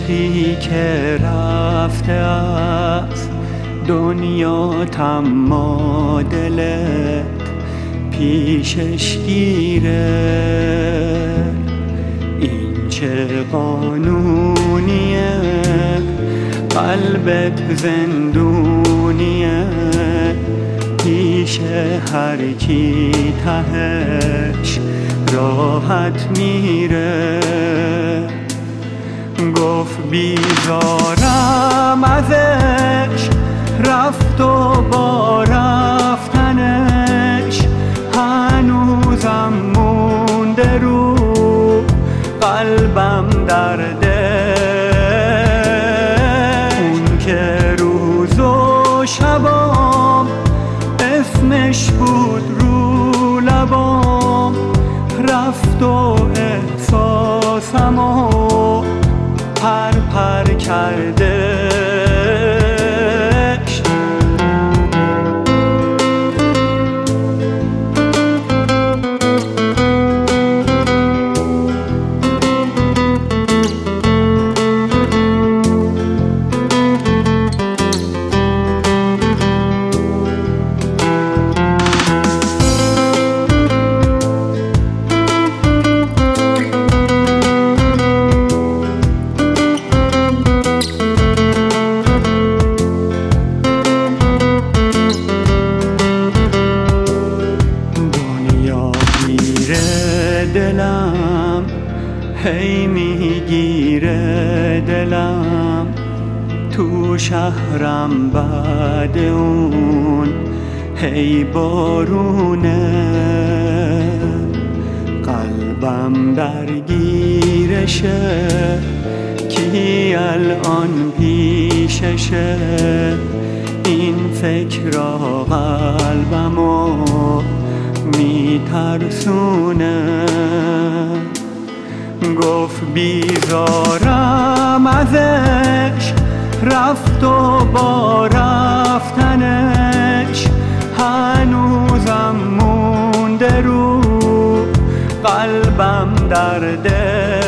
عشقی که رفته از دنیا تما دلت پیشش گیره. این چه قانونیه، قلبت زندونیه، پیش هر کی تهش راحت میره. گفت بیزارم ازش، رفت و با رفتنش هنوزم مونده رو قلبم درده. اون که روز و شبام اسمش بود رو لبام، رفت و احساسمو پر پر کرده. دلم هی میگیره دلم، تو شهرم بعد اون هی بارونه. قلبم درگیرشه کی الان پیششه، این فکرها قلبمو میترسونه. گفت بیزارم ازش، رفت و با رفتنش هنوزم مونده رو قلبم درده.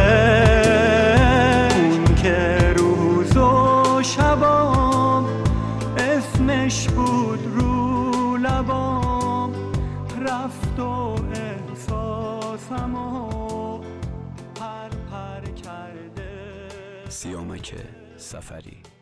اون که روز و شبام اسمش بود رو لبام، رفت و احساسمو پر پر کرده. سیامک سفری.